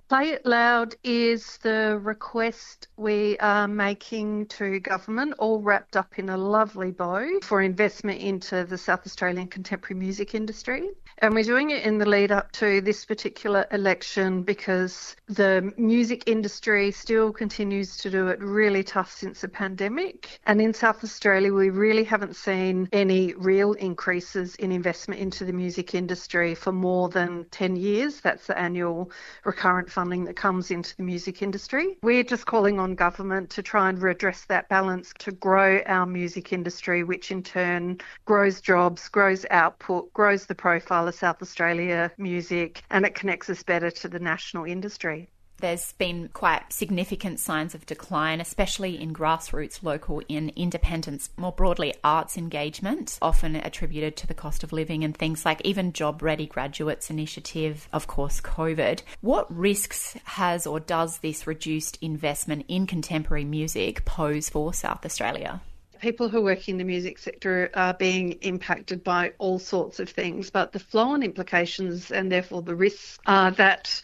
Play It Loud is the request we are making to government, all wrapped up in a lovely bow for investment into the South Australian contemporary music industry. And we're doing it in the lead up to this particular election because the music industry still continues to do it really tough since the pandemic. And in South Australia, we really haven't seen any real increases in investment into the music industry for more than 10 years. That's the annual recurrent funding that comes into the music industry. We're just calling on government to try and redress that balance to grow our music industry, which in turn grows jobs, grows output, grows the profile of South Australia music, and it connects us better to the national industry. There's been quite significant signs of decline, especially in grassroots, local, and independent, more broadly arts engagement, often attributed to the cost of living and things like even Job Ready Graduates Initiative, of course, COVID. What risks has or does this reduced investment in contemporary music pose for South Australia? People who work in the music sector are being impacted by all sorts of things, but the flow-on implications and therefore the risks are that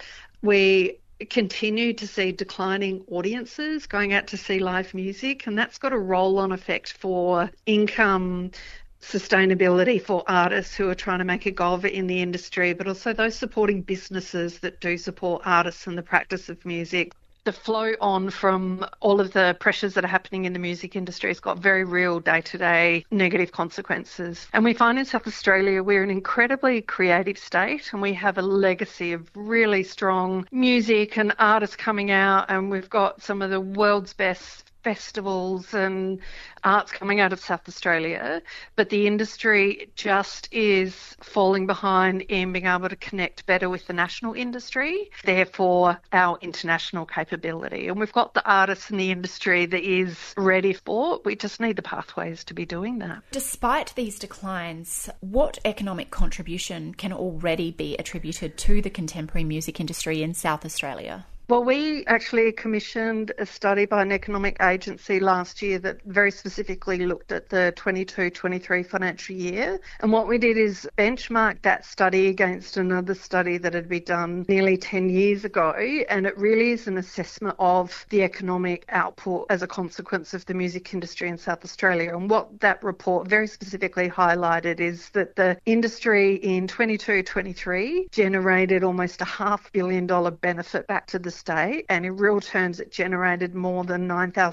we continue to see declining audiences going out to see live music, and that's got a roll-on effect for income sustainability for artists who are trying to make a go of it in the industry, but also those supporting businesses that do support artists and the practice of music. The flow on from all of the pressures that are happening in the music industry has got very real day-to-day negative consequences. And we find in South Australia we're an incredibly creative state, and we have a legacy of really strong music and artists coming out, and we've got some of the world's best festivals and arts coming out of South Australia, but the industry just is falling behind in being able to connect better with the national industry, therefore our international capability. And we've got the artists in the industry that is ready for it. We just need the pathways to be doing that. Despite these declines, what economic contribution can already be attributed to the contemporary music industry in South Australia? Well, we actually commissioned a study by an economic agency last year that very specifically looked at the 22-23 financial year. And what we did is benchmark that study against another study that had been done nearly 10 years ago. And it really is an assessment of the economic output as a consequence of the music industry in South Australia. And what that report very specifically highlighted is that the industry in 22-23 generated almost a $500 million benefit back to the state, and in real terms it generated more than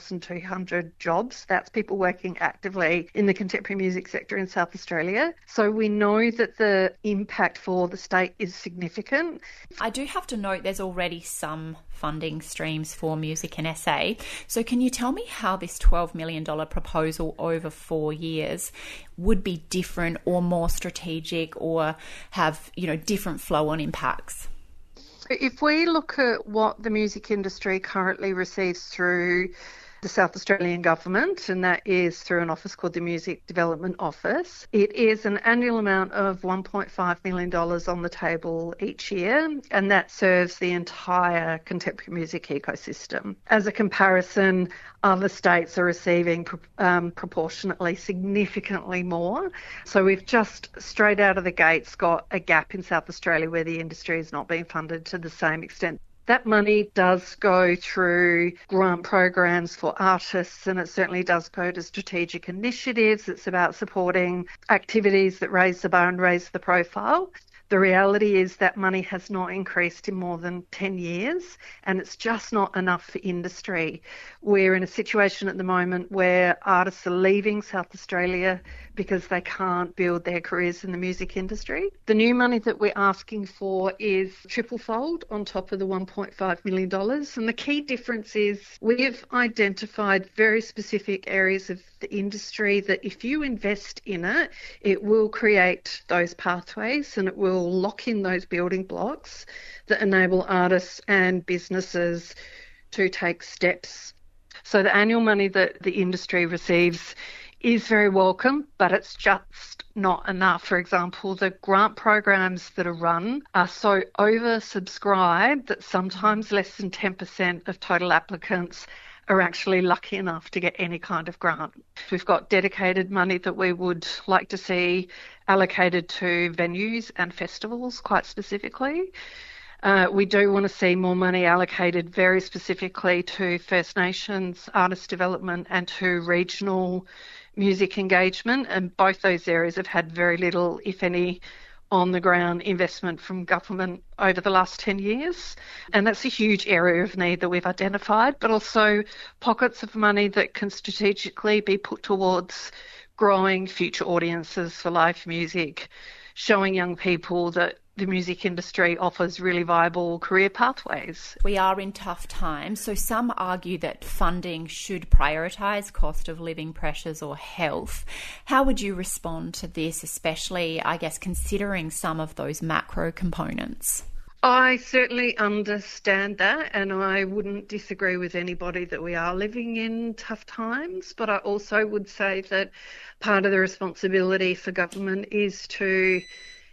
9,200 jobs. That's people working actively in the contemporary music sector in South Australia. So we know that the impact for the state is significant. I do have to note there's already some funding streams for music in SA. So can you tell me how this $12 million proposal over 4 years would be different or more strategic or have, different flow-on impacts? If we look at what the music industry currently receives through the South Australian government, and that is through an office called the Music Development Office, it is an annual amount of $1.5 million on the table each year, and that serves the entire contemporary music ecosystem. As a comparison, other states are receiving proportionately significantly more. So we've just straight out of the gates got a gap in South Australia where the industry is not being funded to the same extent. That money does go through grant programs for artists, and it certainly does go to strategic initiatives. It's about supporting activities that raise the bar and raise the profile. The reality is that money has not increased in more than 10 years, and it's just not enough for industry. We're in a situation at the moment where artists are leaving South Australia because they can't build their careers in the music industry. The new money that we're asking for is triple-fold on top of the $1.5 million. And the key difference is we've identified very specific areas of the industry that if you invest in it, it will create those pathways and it will lock in those building blocks that enable artists and businesses to take steps. So the annual money that the industry receives is very welcome, but it's just not enough. For example, the grant programs that are run are so oversubscribed that sometimes less than 10% of total applicants are actually lucky enough to get any kind of grant. We've got dedicated money that we would like to see allocated to venues and festivals quite specifically. We do want to see more money allocated very specifically to First Nations artist development and to regional music engagement, and both those areas have had very little, if any, on-the-ground investment from government over the last 10 years. And that's a huge area of need that we've identified, but also pockets of money that can strategically be put towards growing future audiences for live music, showing young people that the music industry offers really viable career pathways. We are in tough times, so some argue that funding should prioritise cost of living pressures or health. How would you respond to this, especially, I guess, considering some of those macro components? I certainly understand that, and I wouldn't disagree with anybody that we are living in tough times, but I also would say that part of the responsibility for government is to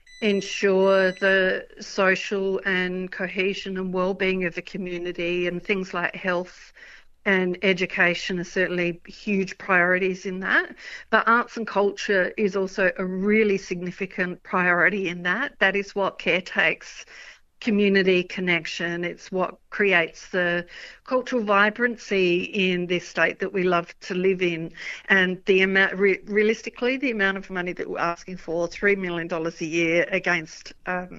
ensure the social and cohesion and well-being of the community, and things like health and education are certainly huge priorities in that. But arts and culture is also a really significant priority in that. That is what caretakes community connection. It's what creates the cultural vibrancy in this state that we love to live in. And the amount, realistically, the amount of money that we're asking for, $3 million a year against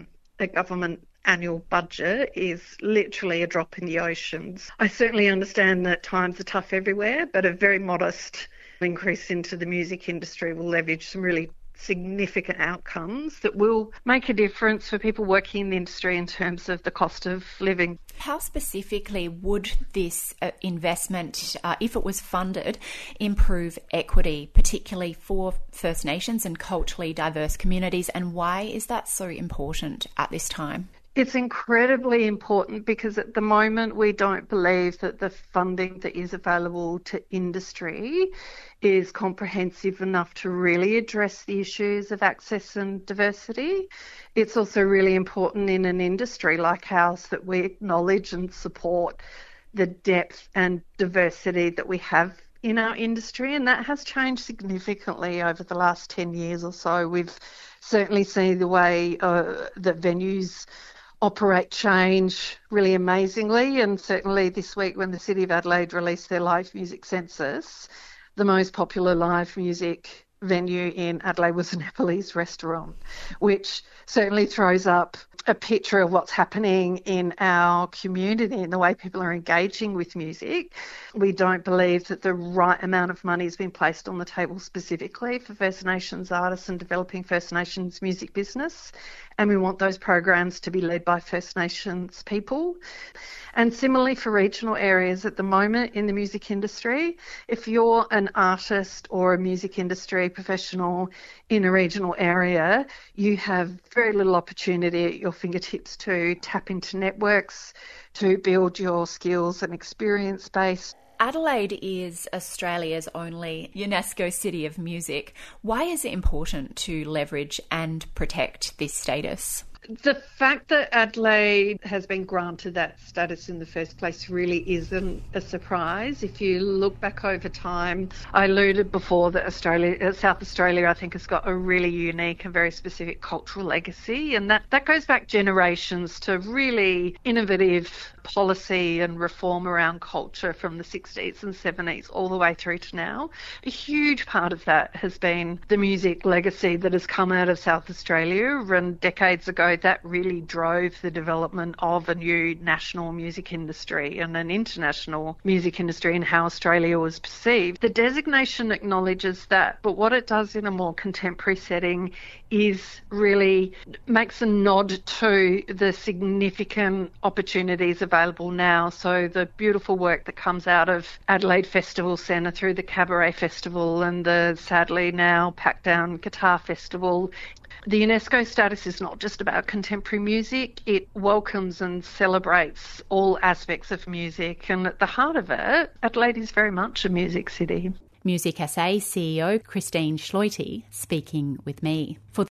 a government annual budget, is literally a drop in the oceans. I certainly understand that times are tough everywhere, but a very modest increase into the music industry will leverage some really significant outcomes that will make a difference for people working in the industry in terms of the cost of living. How specifically would this investment, if it was funded, improve equity, particularly for First Nations and culturally diverse communities, and why is that so important at this time? It's incredibly important because at the moment we don't believe that the funding that is available to industry is comprehensive enough to really address the issues of access and diversity. It's also really important in an industry like ours that we acknowledge and support the depth and diversity that we have in our industry, and that has changed significantly over the last 10 years or so. We've certainly seen the way that venues operate change really amazingly, and certainly this week when the City of Adelaide released their live music census, the most popular live music venue in Adelaide was a Nepalese restaurant, which certainly throws up a picture of what's happening in our community and the way people are engaging with music. We don't believe that the right amount of money has been placed on the table specifically for First Nations artists and developing First Nations music business, and we want those programs to be led by First Nations people. And similarly for regional areas at the moment in the music industry, if you're an artist or a music industry professional in a regional area, you have very little opportunity at your fingertips to tap into networks, to build your skills and experience base. Adelaide is Australia's only UNESCO City of Music. Why is it important to leverage and protect this status? The fact that Adelaide has been granted that status in the first place really isn't a surprise. If you look back over time, I alluded before that South Australia, I think, has got a really unique and very specific cultural legacy, and that goes back generations to really innovative policy and reform around culture from the 60s and 70s all the way through to now. A huge part of that has been the music legacy that has come out of South Australia, and decades ago that really drove the development of a new national music industry and an international music industry and how Australia was perceived. The designation acknowledges that, but what it does in a more contemporary setting is really makes a nod to the significant opportunities available now. So the beautiful work that comes out of Adelaide Festival Centre through the Cabaret Festival and the sadly now packed down Guitar Festival. The UNESCO status is not just about contemporary music, it welcomes and celebrates all aspects of music, and at the heart of it, Adelaide is very much a music city. Music SA CEO Christine Schleute speaking with me. For